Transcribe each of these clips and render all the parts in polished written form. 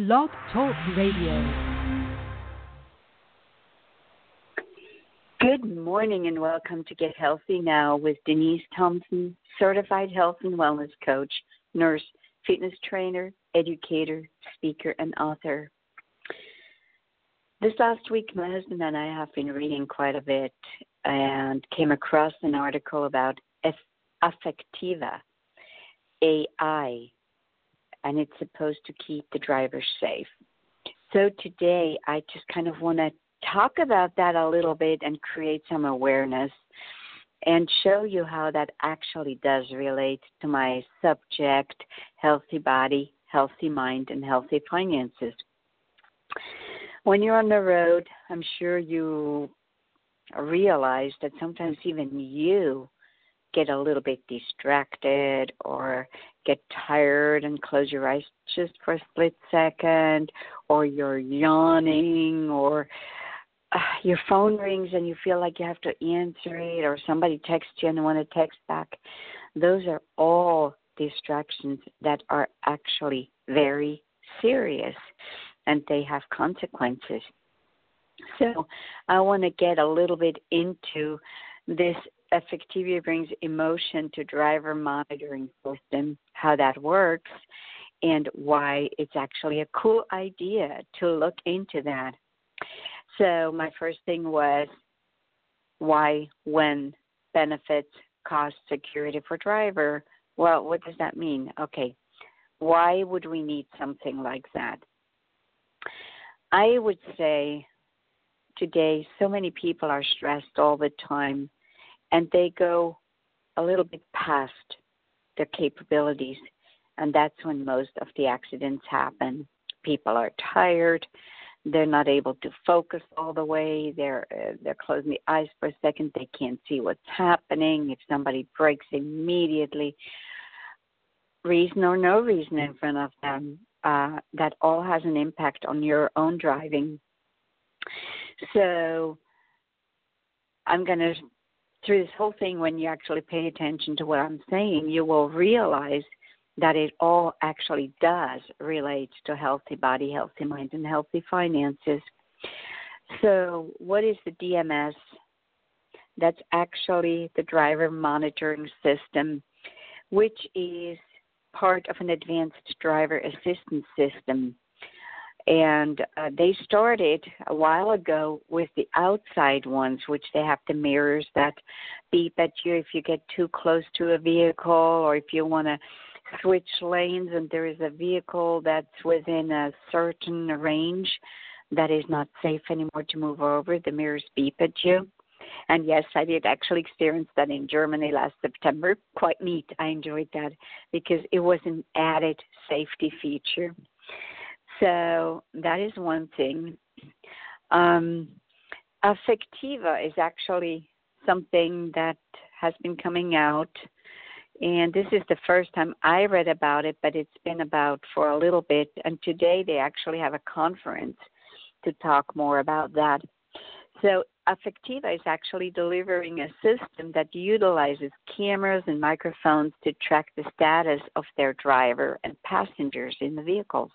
Blog Talk Radio. Good morning and welcome to Get Healthy Now with Denise Thompson, certified health and wellness coach, nurse, fitness trainer, educator, speaker, and author. This last week, my husband and I have been reading quite a bit and came across an article about Affectiva AI, and it's supposed to keep the driver safe. So today, I just kind of want to talk about that a little bit and create some awareness and show you how that actually does relate to my subject, healthy body, healthy mind, and healthy finances. When you're on the road, I'm sure you realize that sometimes even you get a little bit distracted or get tired and close your eyes just for a split second, or you're yawning, or your phone rings and you feel like you have to answer it, or somebody texts you and you want to text back. Those are all distractions that are actually very serious, and they have consequences. So I want to get a little bit into this Affectiva brings emotion to driver monitoring system, how that works, and why it's actually a cool idea to look into that. So my first thing was why, when, benefits, cost, security for driver. Well, what does that mean? Okay, why would we need something like that? I would say today so many people are stressed all the time, and they go a little bit past their capabilities, and that's when most of the accidents happen. People are tired. They're not able to focus all the way. They're closing the eyes for a second. They can't see what's happening. If somebody breaks immediately, reason or no reason in front of them, that all has an impact on your own driving. So I'm going to, through this whole thing, when you actually pay attention to what I'm saying, you will realize that it all actually does relate to healthy body, healthy mind, and healthy finances. So what is the DMS? That's actually the driver monitoring system, which is part of an advanced driver assistance system. And they started a while ago with the outside ones, which they have the mirrors that beep at you if you get too close to a vehicle, or if you want to switch lanes and there is a vehicle that's within a certain range that is not safe anymore to move over, the mirrors beep at you. And yes, I did actually experience that in Germany last September. Quite neat. I enjoyed that because it was an added safety feature. So that is one thing. Affectiva is actually something that has been coming out, and this is the first time I read about it, but it's been about for a little bit, and today they actually have a conference to talk more about that. So Affectiva is actually delivering a system that utilizes cameras and microphones to track the status of their driver and passengers in the vehicles.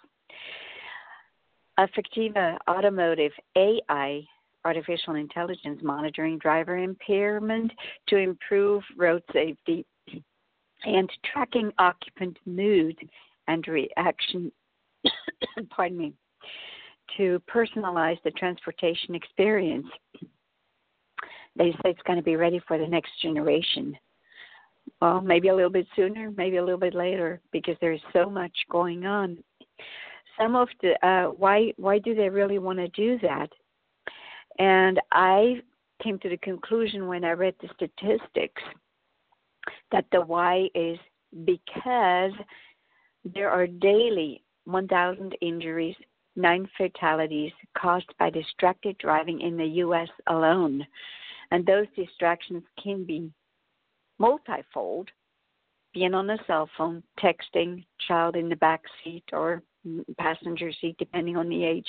Affectiva Automotive AI, artificial intelligence monitoring driver impairment to improve road safety and tracking occupant mood and reaction, pardon me, to personalize the transportation experience. They say it's going to be ready for the next generation. Well, maybe a little bit sooner, maybe a little bit later, because there's so much going on. Some of the why do they really want to do that? And I came to the conclusion when I read the statistics that the why is because there are daily 1,000 injuries, 9 fatalities caused by distracted driving in the U.S. alone. And those distractions can be multifold, being on a cell phone, texting, child in the back seat or passenger seat, depending on the age,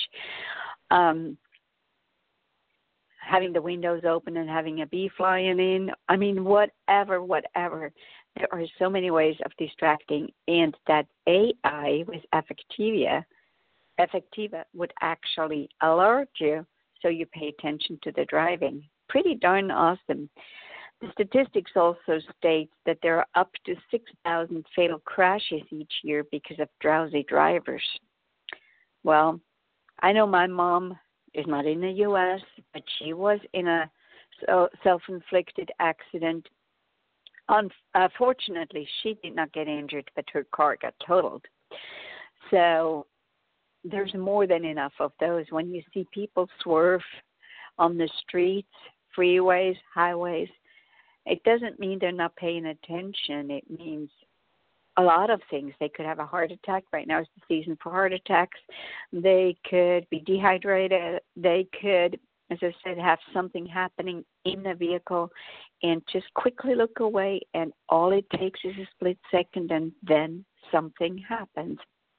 having the windows open and having a bee flying in. I mean, whatever. There are so many ways of distracting, and that AI with Affectiva Affectiva would actually alert you so you pay attention to the driving. Pretty darn awesome. The statistics also state that there are up to 6,000 fatal crashes each year because of drowsy drivers. Well, I know my mom is not in the U.S., but she was in a self-inflicted accident. Unfortunately, she did not get injured, but her car got totaled. So there's more than enough of those. When you see people swerve on the streets, freeways, highways, it doesn't mean they're not paying attention. It means a lot of things. They could have a heart attack. Right now is the season for heart attacks. They could be dehydrated. They could, as I said, have something happening in the vehicle and just quickly look away, and all it takes is a split second, and then something happens.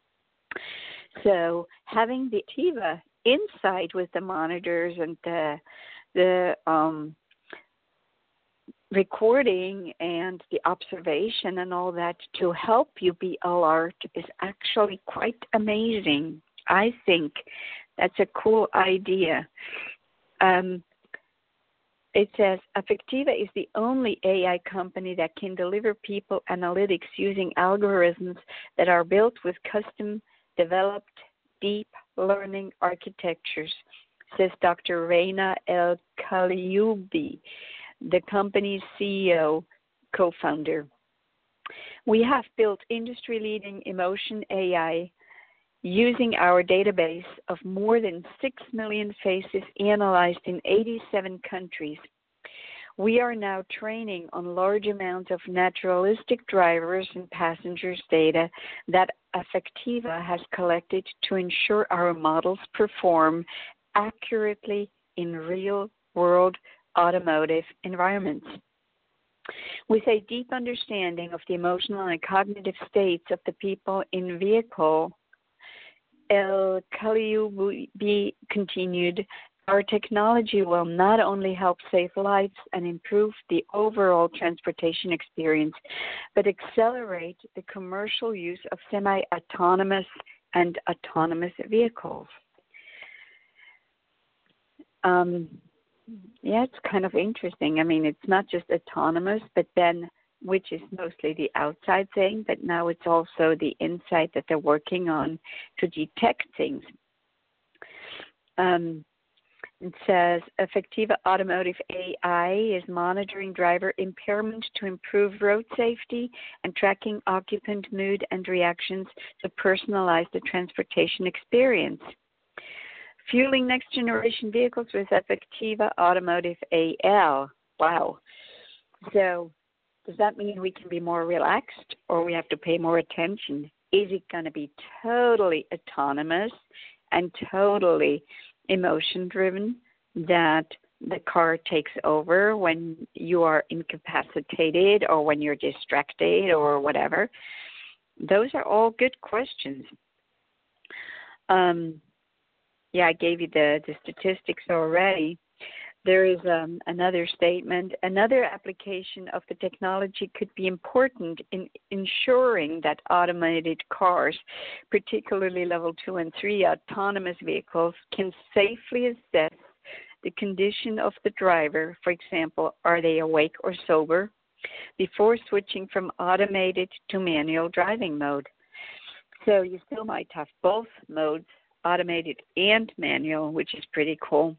So having the Affectiva inside with the monitors and the recording and the observation and all that to help you be alert is actually quite amazing. I think that's a cool idea. It says Affectiva is the only AI company that can deliver people analytics using algorithms that are built with custom developed deep learning architectures, says Dr. Reina El-Kalioubi, the company's CEO, co-founder. We have built industry-leading emotion AI using our database of more than 6 million faces analyzed in 87 countries. We are now training on large amounts of naturalistic drivers and passengers' data that Affectiva has collected to ensure our models perform accurately in real-world automotive environments. With a deep understanding of the emotional and cognitive states of the people in vehicle, El-Kalioubi continued, our technology will not only help save lives and improve the overall transportation experience, but accelerate the commercial use of semi-autonomous and autonomous vehicles. Yeah, it's kind of interesting. I mean, it's not just autonomous, but then, which is mostly the outside thing, but now it's also the inside that they're working on to detect things. It says Affectiva Automotive AI is monitoring driver impairment to improve road safety and tracking occupant mood and reactions to personalize the transportation experience. Fueling next-generation vehicles with Affectiva Automotive AI. Wow. So does that mean we can be more relaxed or we have to pay more attention? Is it going to be totally autonomous and totally emotion-driven, that the car takes over when you are incapacitated or when you're distracted or whatever? Those are all good questions. Yeah, I gave you the statistics already. There is another statement. Another application of the technology could be important in ensuring that automated cars, particularly level 2 and 3 autonomous vehicles, can safely assess the condition of the driver. For example, are they awake or sober, before switching from automated to manual driving mode. So you still might have both modes, automated and manual, which is pretty cool.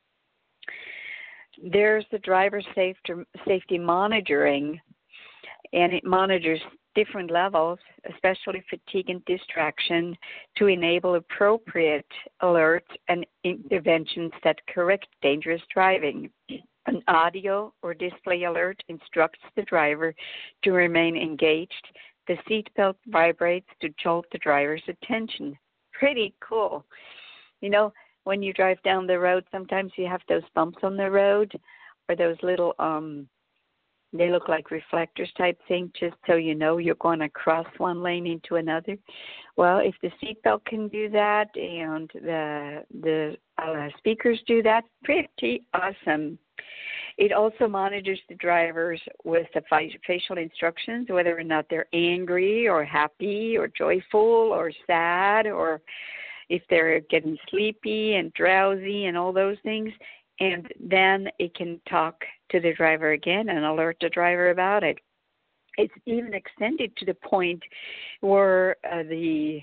There's the driver safety monitoring, and it monitors different levels, especially fatigue and distraction, to enable appropriate alerts and interventions that correct dangerous driving. An audio or display alert instructs the driver to remain engaged. The seatbelt vibrates to jolt the driver's attention. Pretty cool. You know, when you drive down the road, sometimes you have those bumps on the road or those little, they look like reflectors type thing, just so you know you're going to cross one lane into another. Well, if the seatbelt can do that and the speakers do that, pretty awesome. It also monitors the drivers with the facial instructions, whether or not they're angry or happy or joyful or sad or if they're getting sleepy and drowsy and all those things. And then it can talk to the driver again and alert the driver about it. It's even extended to the point where the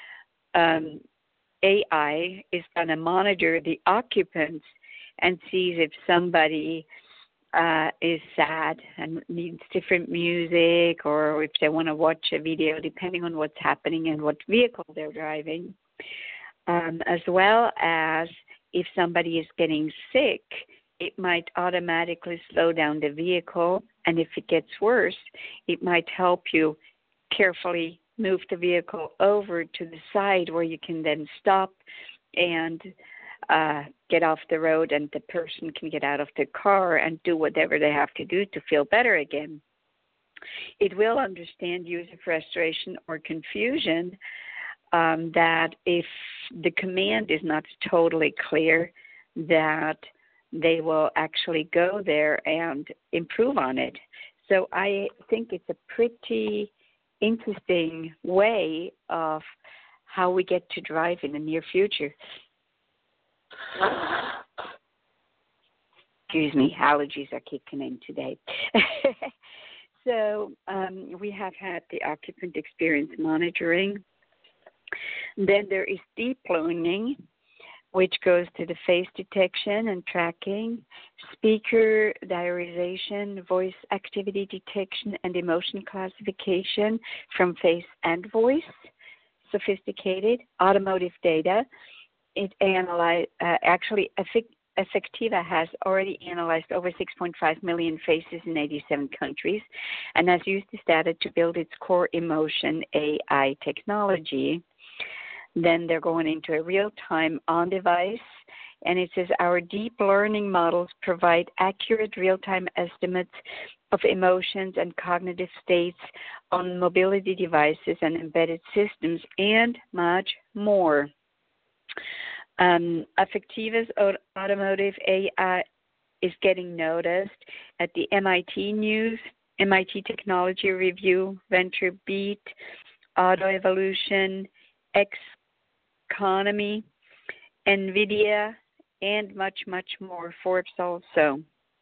AI is going to monitor the occupants and sees if somebody is sad and needs different music, or if they want to watch a video, depending on what's happening and what vehicle they're driving, as well as if somebody is getting sick, it might automatically slow down the vehicle, and if it gets worse, it might help you carefully move the vehicle over to the side where you can then stop and get off the road, and the person can get out of the car and do whatever they have to do to feel better again. It will understand user frustration or confusion, that if the command is not totally clear, that they will actually go there and improve on it. So I think it's a pretty interesting way of how we get to drive in the near future. Excuse me, allergies are kicking in today. So we have had the occupant experience monitoring. Then there is deep learning, which goes to the face detection and tracking, speaker diarization, voice activity detection, and emotion classification from face and voice, sophisticated, automotive data. It actually, Affectiva has already analyzed over 6.5 million faces in 87 countries and has used this data to build its core emotion AI technology. Then they're going into a real-time on-device, and it says our deep learning models provide accurate real-time estimates of emotions and cognitive states on mobility devices and embedded systems, and much more. Affectiva's automotive AI is getting noticed at the MIT News, MIT Technology Review, VentureBeat, Auto Evolution, Economy, NVIDIA, and much, much more. Forbes also.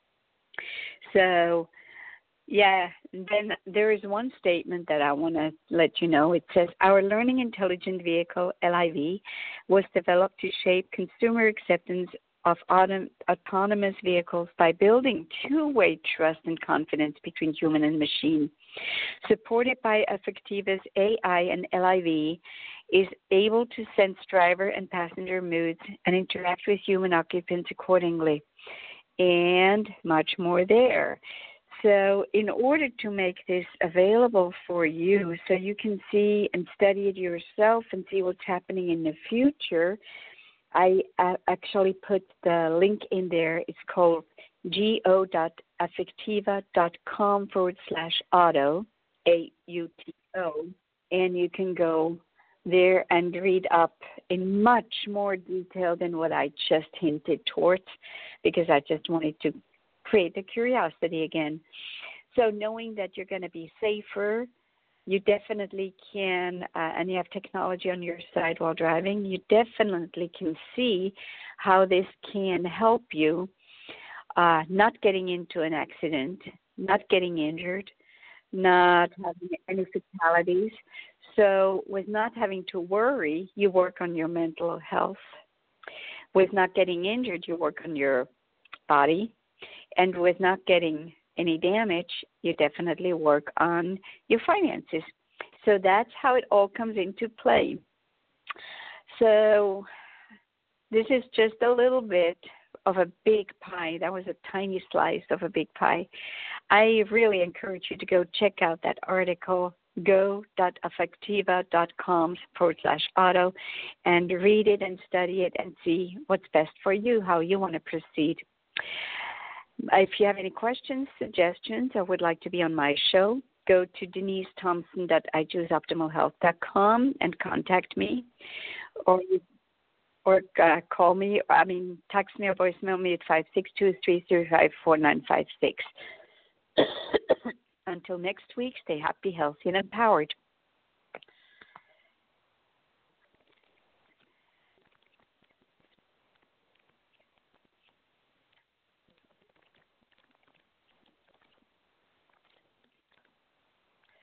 So, yeah, then there is one statement that I want to let you know. It says, our Learning Intelligent Vehicle, LIV, was developed to shape consumer acceptance of autonomous vehicles by building two-way trust and confidence between human and machine. Supported by Affectiva's AI, and LIV is able to sense driver and passenger moods and interact with human occupants accordingly, and much more there. So in order to make this available for you so you can see and study it yourself and see what's happening in the future, I actually put the link in there. It's called go.affectiva.com/auto, AUTO, and you can go there and read up in much more detail than what I just hinted towards, because I just wanted to create the curiosity again. So knowing that you're going to be safer, you definitely can, and you have technology on your side while driving, you definitely can see how this can help you not getting into an accident, not getting injured, not having any fatalities. So with not having to worry, you work on your mental health. With not getting injured, you work on your body. And with not getting any damage, you definitely work on your finances. So that's how it all comes into play. So this is just a little bit of a big pie. That was a tiny slice of a big pie. I really encourage you to go check out that article, go.affectiva.com/auto, and read it and study it and see what's best for you, how you want to proceed. If you have any questions, suggestions, or would like to be on my show, go to DeniseThompson.iChooseOptimalHealth.com and contact me, or call me. Text me or voicemail me at 562-305-4956. Until next week, stay happy, healthy, and empowered.